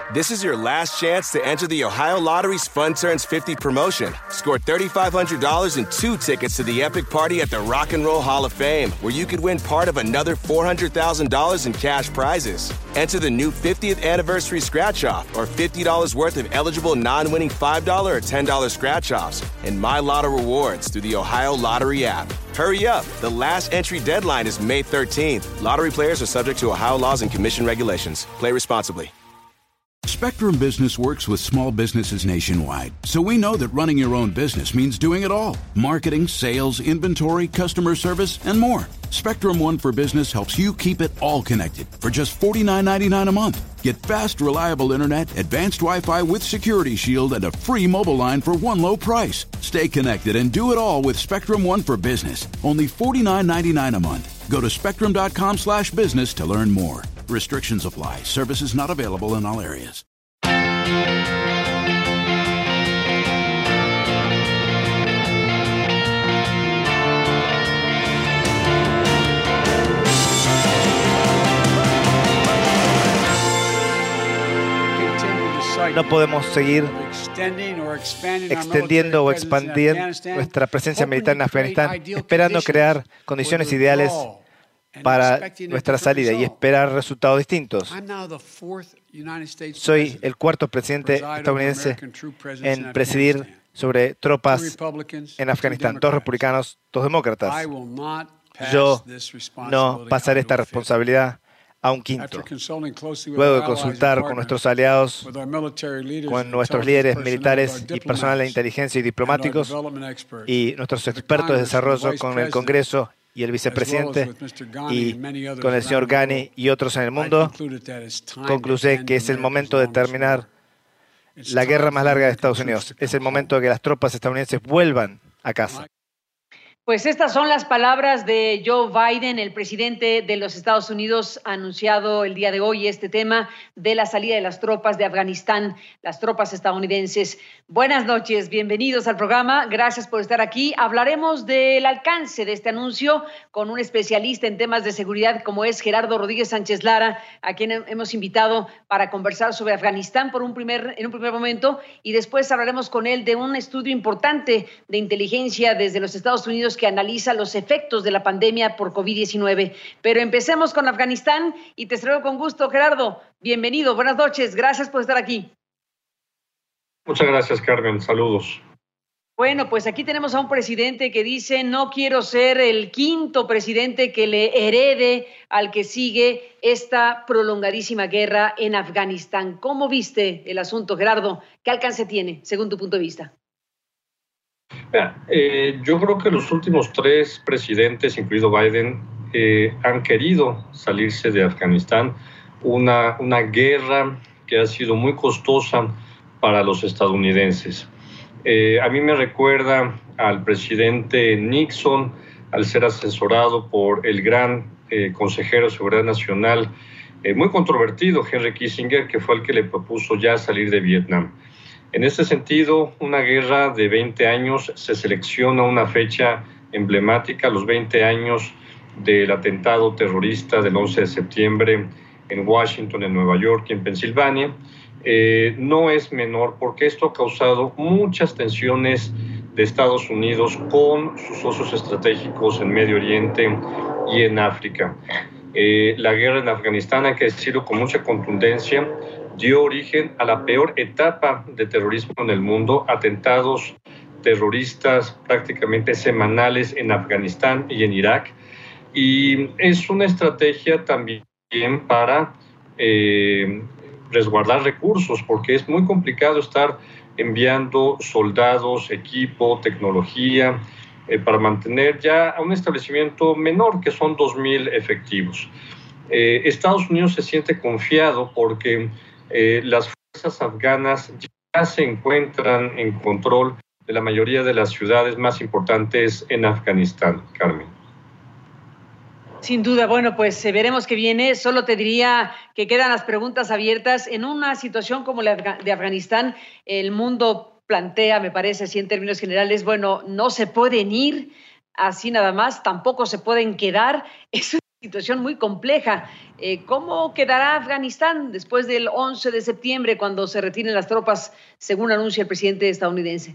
This is your last chance to enter the Ohio Lottery's Fun Turns 50 promotion. Score $3,500 and 2 tickets to the epic party at the Rock and Roll Hall of Fame, where you could win part of another $400,000 in cash prizes. Enter the new 50th anniversary scratch-off or $50 worth of eligible non-winning $5 or $10 scratch-offs and My Lotto rewards through the Ohio Lottery app. Hurry up. The last entry deadline is May 13th. Lottery players are subject to Ohio laws and commission regulations. Play responsibly. Spectrum Business works with small businesses nationwide, so we know that running your own business means doing it all. Marketing, sales, inventory, customer service, and more. Spectrum One for Business helps you keep it all connected for just $49.99 a month. Get fast, reliable internet, advanced Wi-Fi with Security Shield, and a free mobile line for one low price. Stay connected and do it all with Spectrum One for Business. Only $49.99 a month. Go to spectrum.com/business to learn more. Restrictions apply. Services not available in all areas. No podemos seguir extendiendo o expandiendo nuestra presencia militar en Afganistán, esperando crear condiciones ideales para nuestra salida y esperar resultados distintos. Soy el cuarto presidente estadounidense en presidir sobre tropas en Afganistán, 2 republicanos, 2 demócratas. Yo no pasaré esta responsabilidad a un quinto. Luego de consultar con nuestros aliados, con nuestros líderes militares y personal de inteligencia y diplomáticos, y nuestros expertos de desarrollo con el Congreso y el vicepresidente, y con el señor Ghani y otros en el mundo, concluye que es el momento de terminar la guerra más larga de Estados Unidos. Es el momento de que las tropas estadounidenses vuelvan a casa. Pues estas son las palabras de Joe Biden, el presidente de los Estados Unidos, ha anunciado el día de hoy este tema de la salida de las tropas de Afganistán, las tropas estadounidenses. Buenas noches, bienvenidos al programa, gracias por estar aquí. Hablaremos del alcance de este anuncio con un especialista en temas de seguridad como es Gerardo Rodríguez Sánchez Lara, a quien hemos invitado para conversar sobre Afganistán en un primer momento, y después hablaremos con él de un estudio importante de inteligencia desde los Estados Unidos que analiza los efectos de la pandemia por COVID-19. Pero empecemos con Afganistán y te saludo con gusto, Gerardo. Bienvenido, buenas noches, gracias por estar aquí. Muchas gracias, Carmen, saludos. Bueno, pues aquí tenemos a un presidente que dice: no quiero ser el quinto presidente que le herede al que sigue esta prolongadísima guerra en Afganistán. ¿Cómo viste el asunto, Gerardo? ¿Qué alcance tiene, según tu punto de vista? Yo creo que los últimos 3 presidentes, incluido Biden, han querido salirse de Afganistán, una guerra que ha sido muy costosa para los estadounidenses. A mí me recuerda al presidente Nixon, al ser asesorado por el gran consejero de Seguridad Nacional, muy controvertido, Henry Kissinger, que fue el que le propuso ya salir de Vietnam. En este sentido, una guerra de 20 años, se selecciona una fecha emblemática, los 20 años del atentado terrorista del 11 de septiembre en Washington, en Nueva York y en Pensilvania. No es menor porque esto ha causado muchas tensiones de Estados Unidos con sus socios estratégicos en Medio Oriente y en África. La guerra en Afganistán, hay que decirlo con mucha contundencia, dio origen a la peor etapa de terrorismo en el mundo, atentados terroristas prácticamente semanales en Afganistán y en Irak. Y es una estrategia también para resguardar recursos, porque es muy complicado estar enviando soldados, equipo, tecnología, para mantener ya a un establecimiento menor, que son 2,000 efectivos. Estados Unidos se siente confiado porque las fuerzas afganas ya se encuentran en control de la mayoría de las ciudades más importantes en Afganistán, Carmen. Sin duda, bueno, pues veremos qué viene. Solo te diría que quedan las preguntas abiertas. En una situación como la de Afganistán, el mundo plantea, me parece, así en términos generales, bueno, no se pueden ir así nada más, tampoco se pueden quedar. Es situación muy compleja. ¿Cómo quedará Afganistán después del 11 de septiembre, cuando se retiren las tropas, según anuncia el presidente estadounidense?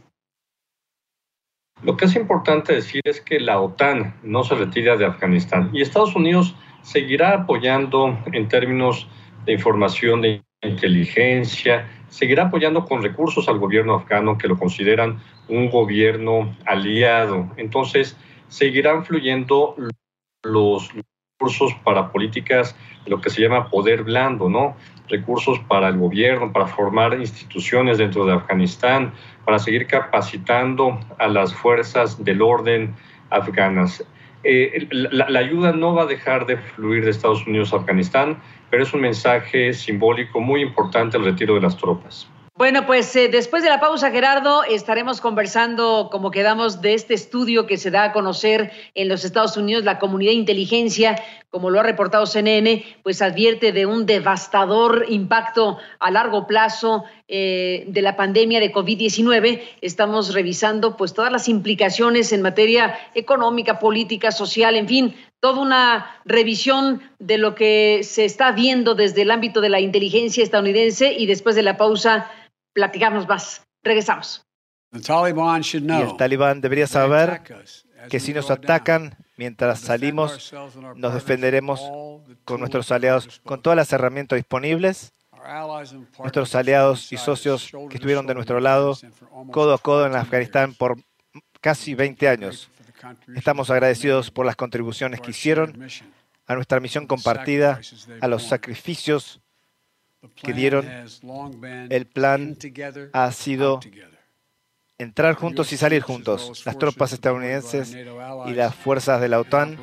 Lo que es importante decir es que la OTAN no se retira de Afganistán y Estados Unidos seguirá apoyando en términos de información, de inteligencia, seguirá apoyando con recursos al gobierno afgano, que lo consideran un gobierno aliado. Entonces, seguirán fluyendo los recursos para políticas de lo que se llama poder blando, ¿no? Recursos para el gobierno, para formar instituciones dentro de Afganistán, para seguir capacitando a las fuerzas del orden afganas. La ayuda no va a dejar de fluir de Estados Unidos a Afganistán, pero es un mensaje simbólico muy importante el retiro de las tropas. Bueno, pues después de la pausa, Gerardo, estaremos conversando, como quedamos, de este estudio que se da a conocer en los Estados Unidos. La comunidad de inteligencia, como lo ha reportado CNN, pues advierte de un devastador impacto a largo plazo de la pandemia de COVID-19. Estamos revisando pues todas las implicaciones en materia económica, política, social, en fin, toda una revisión de lo que se está viendo desde el ámbito de la inteligencia estadounidense, y después de la pausa platicamos más. Regresamos. Y el Talibán debería saber que si nos atacan mientras salimos, nos defenderemos con nuestros aliados, con todas las herramientas disponibles. Nuestros aliados y socios que estuvieron de nuestro lado, codo a codo en Afganistán por casi 20 años. Estamos agradecidos por las contribuciones que hicieron a nuestra misión compartida, a los sacrificios que dieron. El plan ha sido entrar juntos y salir juntos. Las tropas estadounidenses y las fuerzas de la OTAN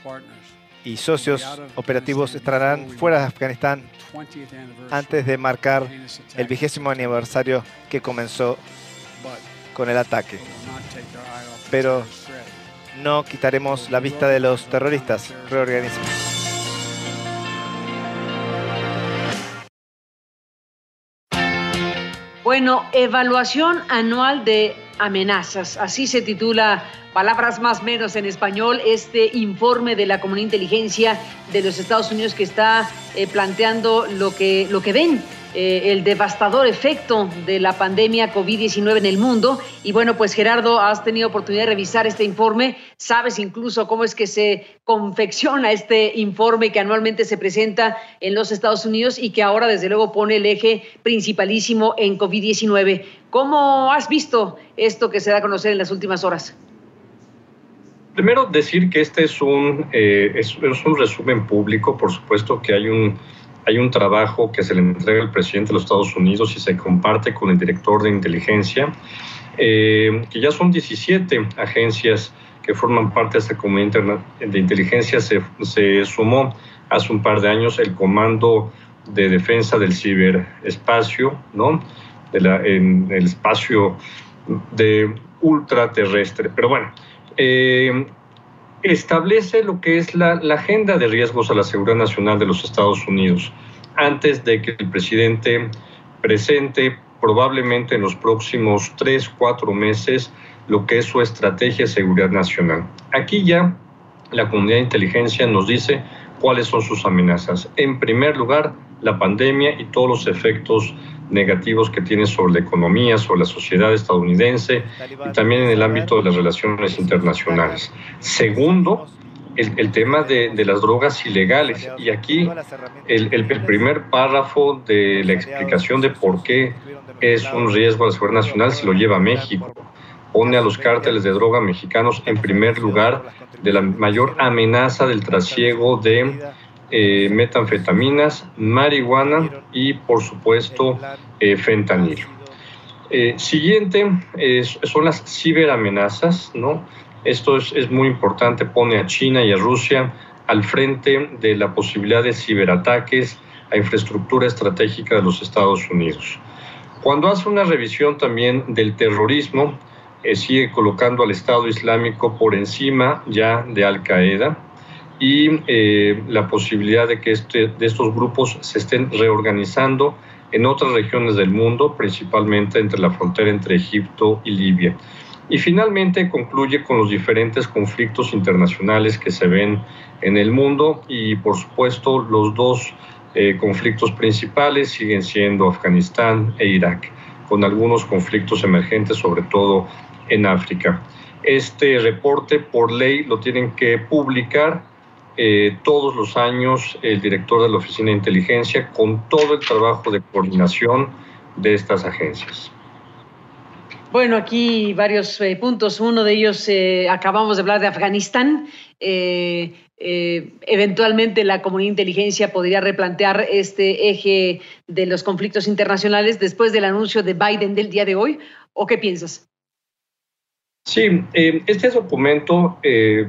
y socios operativos estarán fuera de Afganistán antes de marcar el 20º aniversario que comenzó con el ataque. Pero no quitaremos la vista de los terroristas. Reorganizamos. Bueno, evaluación anual de amenazas. Así se titula, palabras más o menos en español, este informe de la Comunidad de Inteligencia de los Estados Unidos, que está planteando lo que ven, el devastador efecto de la pandemia COVID-19 en el mundo. Y bueno, pues Gerardo, has tenido oportunidad de revisar este informe. ¿Sabes incluso cómo es que se confecciona este informe que anualmente se presenta en los Estados Unidos y que ahora desde luego pone el eje principalísimo en COVID-19? ¿Cómo has visto esto que se da a conocer en las últimas horas? Primero, decir que este es un resumen público. Por supuesto que hay un trabajo que se le entrega al presidente de los Estados Unidos y se comparte con el director de inteligencia, que ya son 17 agencias que forman parte de esta comunidad de inteligencia. Se sumó hace un par de años el Comando de Defensa del Ciberespacio, ¿no? En el espacio de ultraterrestre. Pero bueno, establece lo que es la agenda de riesgos a la seguridad nacional de los Estados Unidos antes de que el presidente presente, probablemente en los próximos 3-4 meses, lo que es su estrategia de seguridad nacional. Aquí ya la comunidad de inteligencia nos dice cuáles son sus amenazas. En primer lugar, la pandemia y todos los efectos negativos que tiene sobre la economía, sobre la sociedad estadounidense y también en el ámbito de las relaciones internacionales. Segundo, el tema de las drogas ilegales. Y aquí el primer párrafo de la explicación de por qué es un riesgo a la seguridad nacional se lo lleva a México. Pone a los cárteles de droga mexicanos en primer lugar de la mayor amenaza del trasiego de metanfetaminas, marihuana y, por supuesto, fentanilo. Siguiente son las ciberamenazas, ¿no? Esto es muy importante, pone a China y a Rusia al frente de la posibilidad de ciberataques a infraestructura estratégica de los Estados Unidos. Cuando hace una revisión también del terrorismo, sigue colocando al Estado Islámico por encima ya de Al-Qaeda, y la posibilidad de que de estos grupos se estén reorganizando en otras regiones del mundo, principalmente entre la frontera entre Egipto y Libia. Y finalmente concluye con los diferentes conflictos internacionales que se ven en el mundo y, por supuesto, los dos conflictos principales siguen siendo Afganistán e Irak, con algunos conflictos emergentes, sobre todo en África. Este reporte, por ley, lo tienen que publicar todos los años el director de la Oficina de Inteligencia, con todo el trabajo de coordinación de estas agencias. Bueno, aquí varios puntos. Uno de ellos, acabamos de hablar de Afganistán. Eventualmente la comunidad de inteligencia podría replantear este eje de los conflictos internacionales después del anuncio de Biden del día de hoy. ¿O qué piensas? Sí, este documento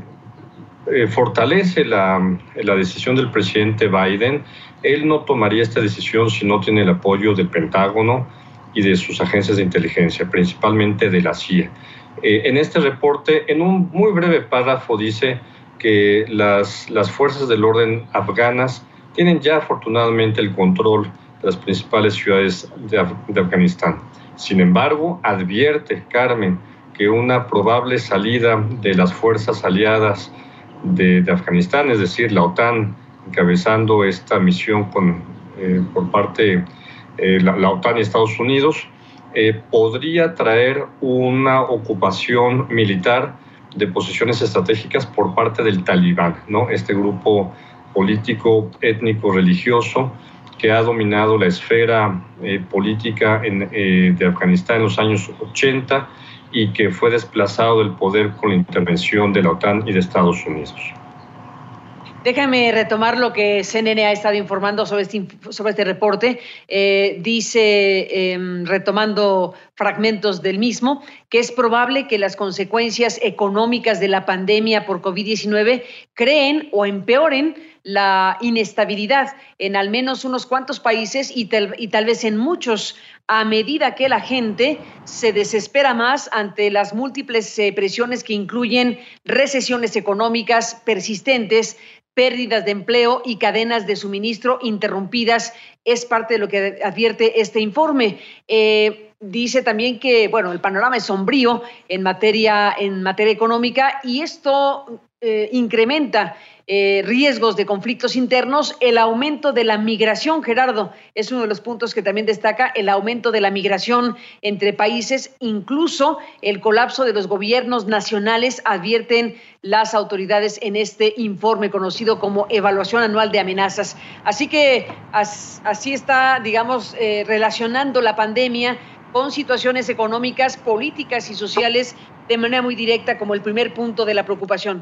fortalece la decisión del presidente Biden. Él no tomaría esta decisión si no tiene el apoyo del Pentágono y de sus agencias de inteligencia, principalmente de la CIA. En este reporte, en un muy breve párrafo, dice que las fuerzas del orden afganas tienen ya afortunadamente el control de las principales ciudades de Afganistán. Sin embargo, advierte, Carmen, que una probable salida de las fuerzas aliadas de Afganistán, es decir, la OTAN encabezando esta misión por parte de la OTAN y Estados Unidos, podría traer una ocupación militar de posiciones estratégicas por parte del Talibán, ¿no? Este grupo político, étnico, religioso que ha dominado la esfera política de Afganistán en los años 80 y que fue desplazado del poder con la intervención de la OTAN y de Estados Unidos. Déjame retomar lo que CNN ha estado informando sobre este reporte. Dice, retomando fragmentos del mismo, que es probable que las consecuencias económicas de la pandemia por COVID-19 creen o empeoren la inestabilidad en al menos unos cuantos países y tal vez en muchos, a medida que la gente se desespera más ante las múltiples presiones que incluyen recesiones económicas persistentes, pérdidas de empleo y cadenas de suministro interrumpidas. Es parte de lo que advierte este informe. Dice también que, bueno, el panorama es sombrío en materia económica y esto incrementa riesgos de conflictos internos. El aumento de la migración, Gerardo, es uno de los puntos que también destaca, el aumento de la migración entre países, incluso el colapso de los gobiernos nacionales, advierten las autoridades en este informe conocido como Evaluación Anual de Amenazas. Así que así está, digamos, relacionando la pandemia con situaciones económicas, políticas y sociales de manera muy directa como el primer punto de la preocupación.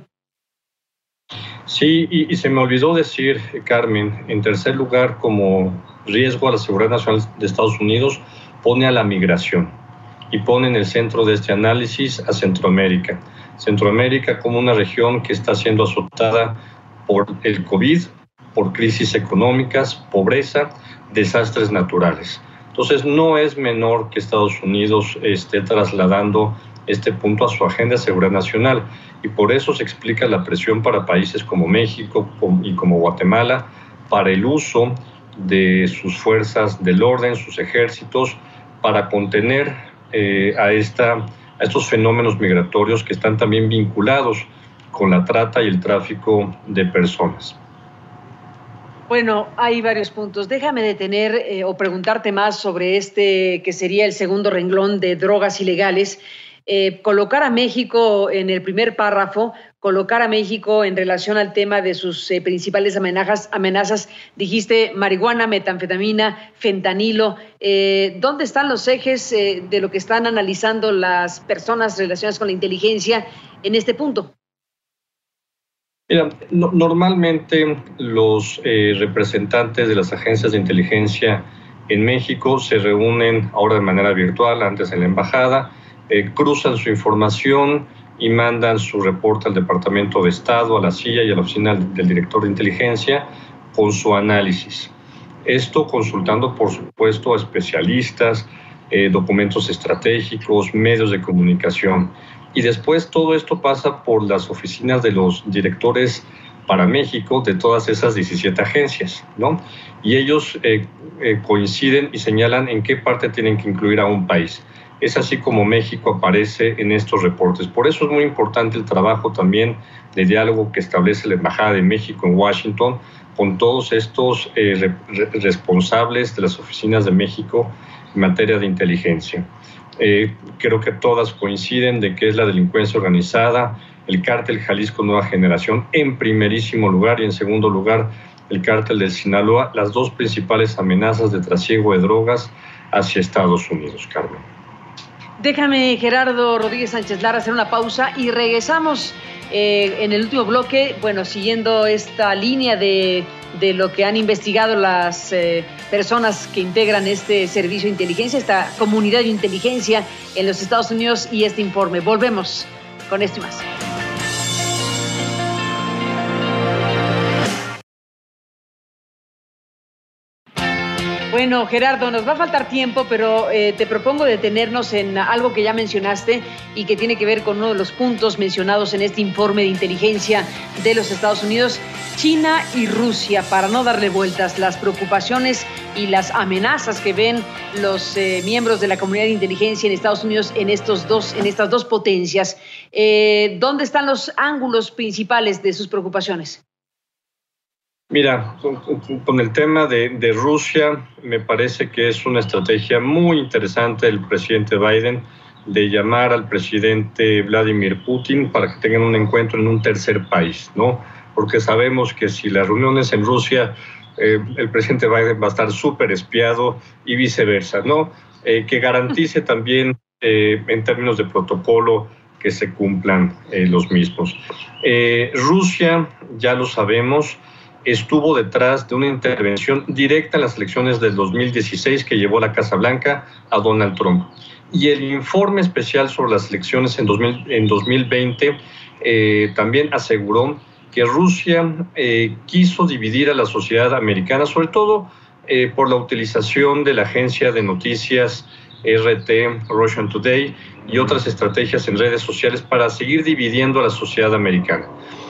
Sí, y se me olvidó decir, Carmen, en tercer lugar, como riesgo a la seguridad nacional de Estados Unidos, pone a la migración y pone en el centro de este análisis a Centroamérica. Centroamérica como una región que está siendo azotada por el COVID, por crisis económicas, pobreza, desastres naturales. Entonces, no es menor que Estados Unidos esté trasladando este punto a su agenda de seguridad nacional y por eso se explica la presión para países como México y como Guatemala para el uso de sus fuerzas del orden, sus ejércitos, para contener a estos fenómenos migratorios que están también vinculados con la trata y el tráfico de personas. Bueno, hay varios puntos. Déjame detener o preguntarte más sobre este que sería el segundo renglón de drogas ilegales. Colocar a México en el primer párrafo, colocar a México en relación al tema de sus principales amenazas, dijiste marihuana, metanfetamina, fentanilo. ¿Dónde están los ejes de lo que están analizando las personas relacionadas con la inteligencia en este punto? Mira, normalmente los representantes de las agencias de inteligencia en México se reúnen ahora de manera virtual, antes en la embajada, cruzan su información y mandan su reporte al Departamento de Estado, a la CIA y a la Oficina del Director de Inteligencia con su análisis. Esto consultando, por supuesto, a especialistas, documentos estratégicos, medios de comunicación. Y después todo esto pasa por las oficinas de los directores para México de todas esas 17 agencias, ¿no? Y ellos coinciden y señalan en qué parte tienen que incluir a un país. Es así como México aparece en estos reportes. Por eso es muy importante el trabajo también de diálogo que establece la Embajada de México en Washington con todos estos responsables de las oficinas de México en materia de inteligencia. Creo que todas coinciden de que es la delincuencia organizada, el cártel Jalisco Nueva Generación en primerísimo lugar y en segundo lugar el cártel de Sinaloa, las dos principales amenazas de trasiego de drogas hacia Estados Unidos, Carmen. Déjame, Gerardo Rodríguez Sánchez Lara, hacer una pausa y regresamos en el último bloque, bueno, siguiendo esta línea de lo que han investigado las personas que integran este servicio de inteligencia, esta comunidad de inteligencia en los Estados Unidos y este informe. Volvemos con esto y más. Bueno, Gerardo, nos va a faltar tiempo, pero te propongo detenernos en algo que ya mencionaste y que tiene que ver con uno de los puntos mencionados en este informe de inteligencia de los Estados Unidos, China y Rusia, para no darle vueltas, las preocupaciones y las amenazas que ven los miembros de la comunidad de inteligencia en Estados Unidos en estas dos potencias. ¿Dónde están los ángulos principales de sus preocupaciones? Mira, con el tema de Rusia, me parece que es una estrategia muy interesante del presidente Biden de llamar al presidente Vladimir Putin para que tengan un encuentro en un tercer país, ¿no? Porque sabemos que si las reuniones en Rusia, el presidente Biden va a estar súper espiado y viceversa, ¿no? Que garantice también, en términos de protocolo, que se cumplan los mismos. Rusia, ya lo sabemos, estuvo detrás de una intervención directa en las elecciones del 2016 que llevó a la Casa Blanca a Donald Trump. Y el informe especial sobre las elecciones en 2020 también aseguró que Rusia quiso dividir a la sociedad americana, sobre todo por la utilización de la agencia de noticias RT, Russian Today, y otras estrategias en redes sociales para seguir dividiendo a la sociedad americana.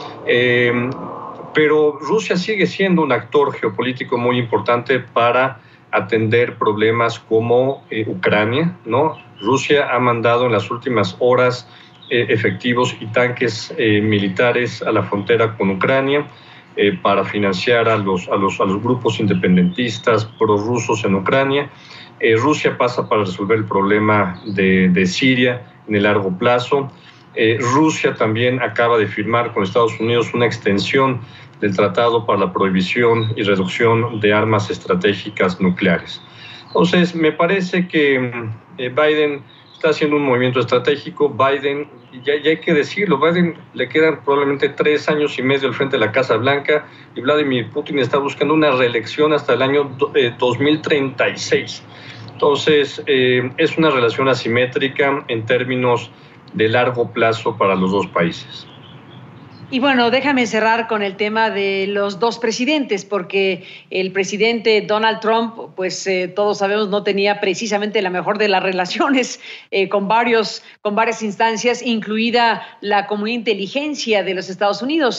Pero Rusia sigue siendo un actor geopolítico muy importante para atender problemas como Ucrania, ¿no? Rusia ha mandado en las últimas horas efectivos y tanques militares a la frontera con Ucrania para financiar a los grupos independentistas prorrusos en Ucrania. Rusia pasa para resolver el problema de Siria en el largo plazo. Rusia también acaba de firmar con Estados Unidos una extensión del Tratado para la Prohibición y Reducción de Armas Estratégicas Nucleares. Entonces, me parece que Biden está haciendo un movimiento estratégico. Biden, ya hay que decirlo, Biden le quedan probablemente 3 años y medio al frente de la Casa Blanca y Vladimir Putin está buscando una reelección hasta el año 2036. Entonces, es una relación asimétrica en términos de largo plazo para los dos países. Y bueno, déjame cerrar con el tema de los dos presidentes, porque el presidente Donald Trump, pues todos sabemos, no tenía precisamente la mejor de las relaciones con varias instancias, incluida la comunidad de inteligencia de los Estados Unidos.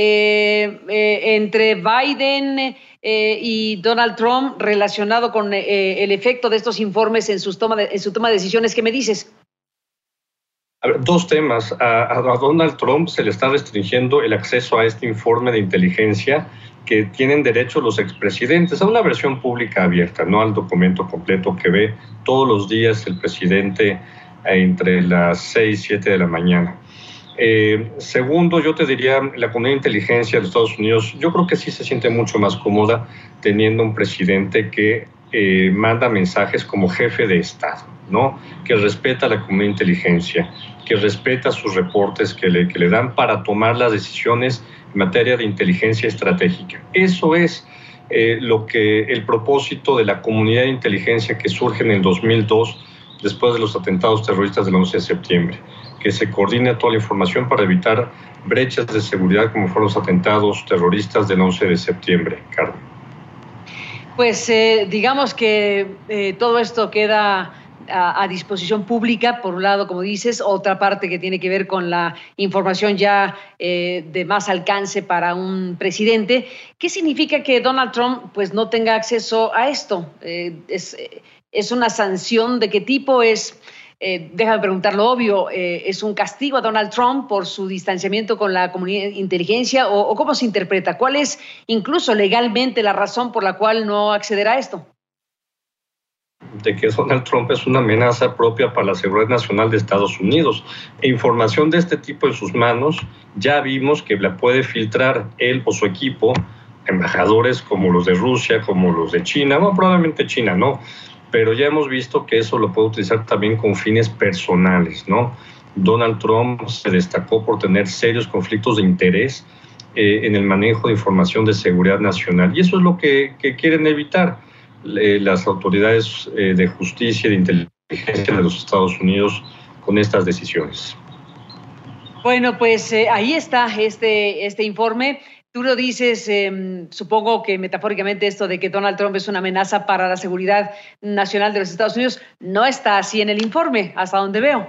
Entre Biden y Donald Trump, relacionado con el efecto de estos informes en su toma de decisiones, ¿qué me dices? Dos temas. A Donald Trump se le está restringiendo el acceso a este informe de inteligencia que tienen derecho los expresidentes a una versión pública abierta, no al documento completo que ve todos los días el presidente entre las 6 y 7 de la mañana. Segundo, yo te diría, la comunidad de inteligencia de los Estados Unidos, yo creo que sí se siente mucho más cómoda teniendo un presidente que manda mensajes como jefe de Estado, ¿no? Que respeta la comunidad de inteligencia, que respeta sus reportes que le dan para tomar las decisiones en materia de inteligencia estratégica. Eso es el propósito de la comunidad de inteligencia que surge en el 2002, después de los atentados terroristas del 11 de septiembre, que se coordine toda la información para evitar brechas de seguridad como fueron los atentados terroristas del 11 de septiembre, Carmen. Pues digamos que todo esto queda a disposición pública, por un lado, como dices, otra parte que tiene que ver con la información ya de más alcance para un presidente. ¿Qué significa que Donald Trump pues no tenga acceso a esto? ¿Es una sanción de qué tipo? ¿Es déjame preguntar lo obvio, ¿es un castigo a Donald Trump por su distanciamiento con la comunidad de inteligencia o cómo se interpreta? ¿Cuál es incluso legalmente la razón por la cual no accederá a esto? De que Donald Trump es una amenaza propia para la seguridad nacional de Estados Unidos. E información de este tipo en sus manos, ya vimos que la puede filtrar él o su equipo, embajadores como los de Rusia, como los de China, bueno, probablemente China no, pero ya hemos visto que eso lo puede utilizar también con fines personales, ¿no? Donald Trump se destacó por tener serios conflictos de interés en el manejo de información de seguridad nacional, y eso es lo que quieren evitar las autoridades de justicia y de inteligencia de los Estados Unidos con estas decisiones. Bueno, pues ahí está este informe. Tú lo dices, supongo que metafóricamente esto de que Donald Trump es una amenaza para la seguridad nacional de los Estados Unidos no está así en el informe, hasta donde veo.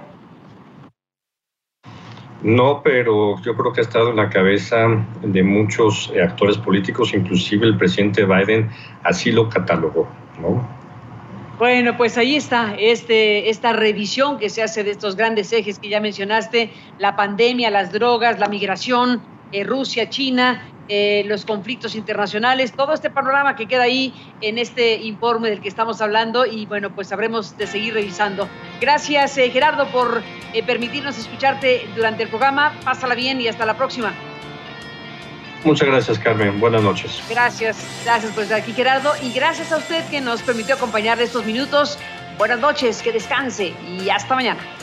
No, pero yo creo que ha estado en la cabeza de muchos actores políticos, inclusive el presidente Biden así lo catalogó, ¿no? Bueno, pues ahí está esta revisión que se hace de estos grandes ejes que ya mencionaste, la pandemia, las drogas, la migración, Rusia, China, los conflictos internacionales, todo este panorama que queda ahí en este informe del que estamos hablando y bueno, pues habremos de seguir revisando. Gracias, Gerardo, por permitirnos escucharte durante el programa. Pásala bien y hasta la próxima. Muchas gracias, Carmen. Buenas noches. Gracias por estar aquí, Gerardo, y gracias a usted que nos permitió acompañarle estos minutos. Buenas noches, que descanse y hasta mañana.